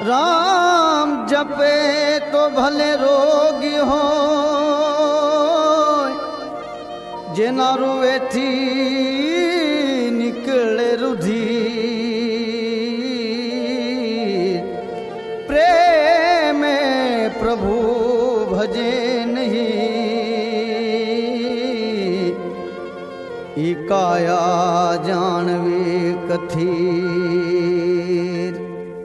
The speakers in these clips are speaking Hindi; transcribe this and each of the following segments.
राम जपे तो भले रोगी हो जेना रुवे थी निकले रुधिर प्रेम प्रभु भजे नहीं इकाया जानवे कथीर।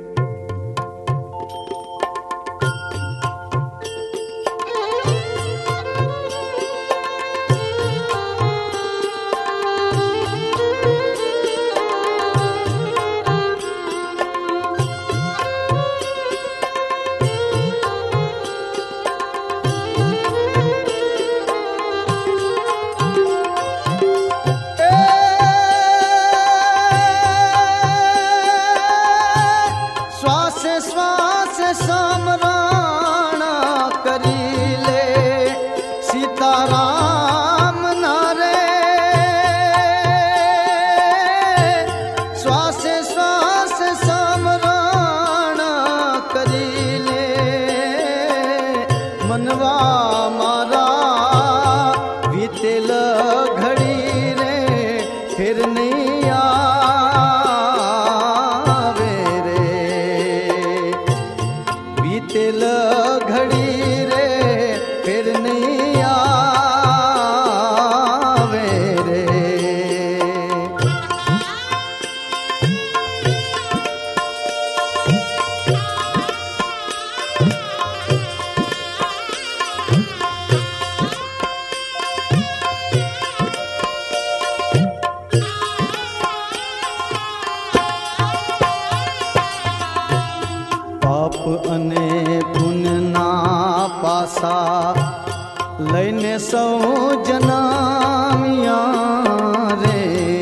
अने पुण्य ना पासा लैने सौ जनामिया रे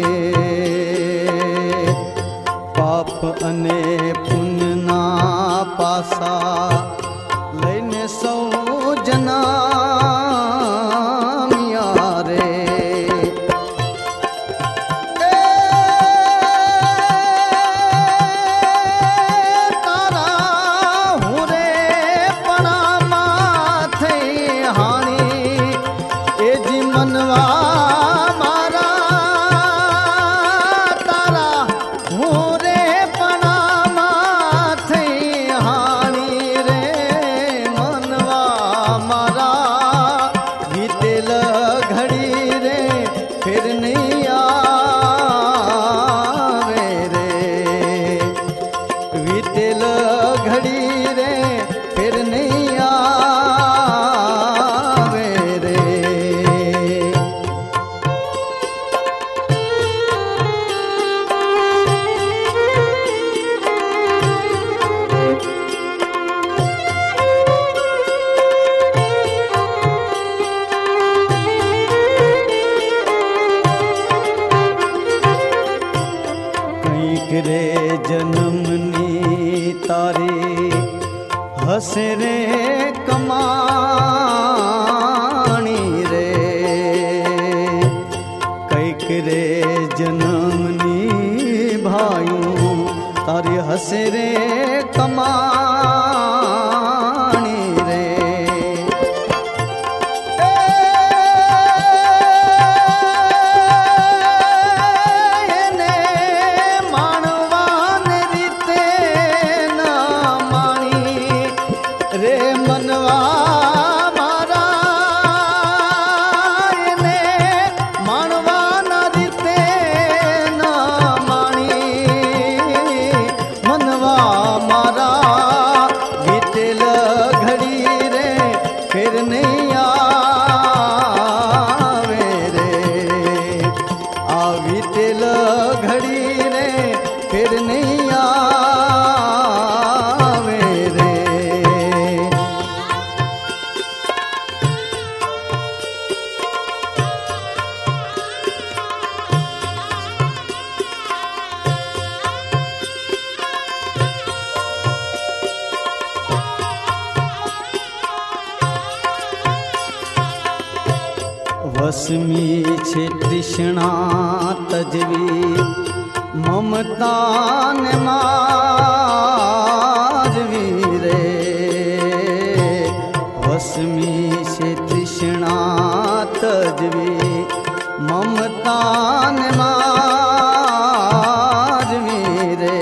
पाप अने पुण्य ना पासा लैने सौ जनामिया रे रे जन्मनी तारी हसे रे कमाणी रे कैक रे जन्मनी भाइयों तारी हसे रे कमाणी रे वसमी छे तृष्णा तजवी ममता ने माजवी से तृष्णा तजवी ममता ने मारवी रे।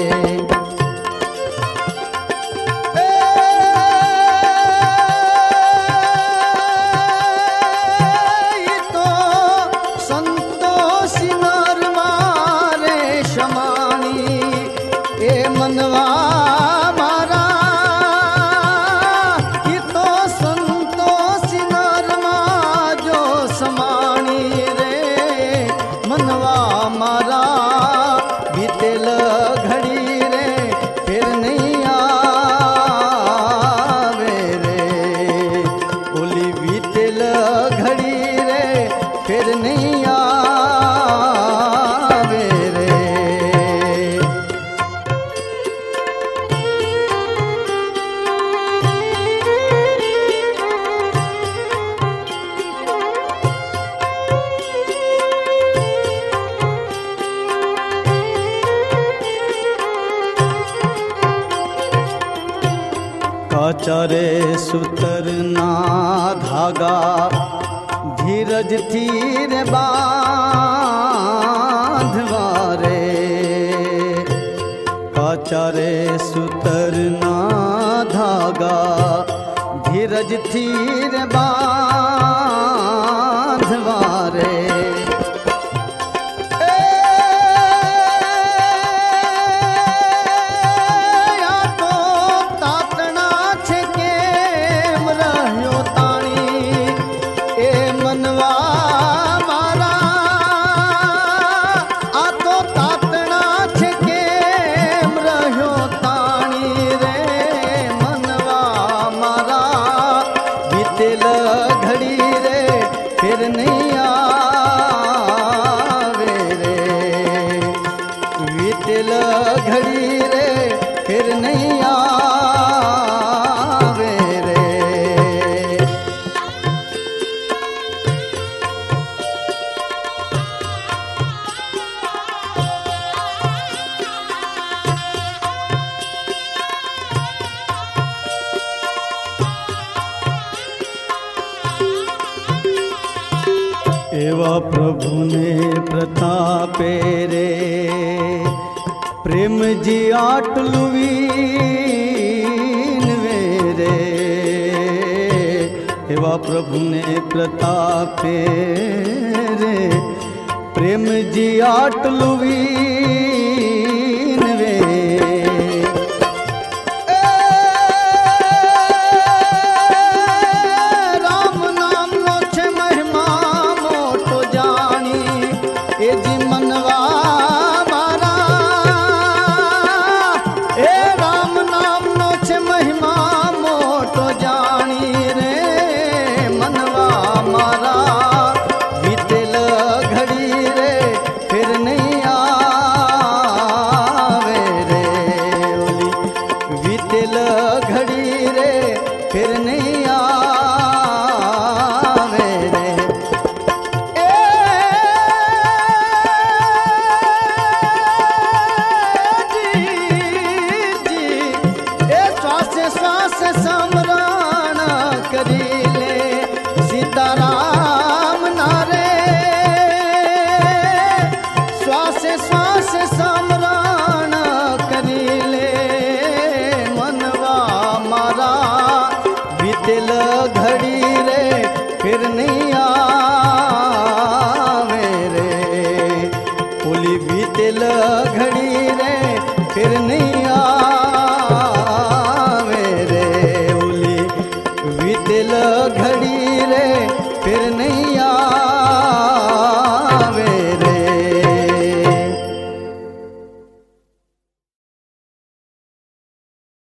ये तो संतोषी नर मारे शमानी ए मनवा मारा। ये तो संतोषी नर जो समानी रे मनवा मारा। बीतेल घड़ी रे फिर नहीं आवे रे। बोली बीतेल घड़ी रे फिर नहीं आवे रे। काचरे सुतर ना धागा धीरज थीर बांधवारे। काचरे सुतर ना धागा धीरज थीर बांधवारे। घड़ी रे फिर नहीं आवे रे। बीतेल घड़ी रे फिर नहीं आवे रे। एवा प्रभु ने प्रतापे रे प्रेम जी आटलुवीन वेरे। एवा प्रभु ने प्रतापे रे प्रेम जी आटलुवीन वे। घड़ी रे फिर नहीं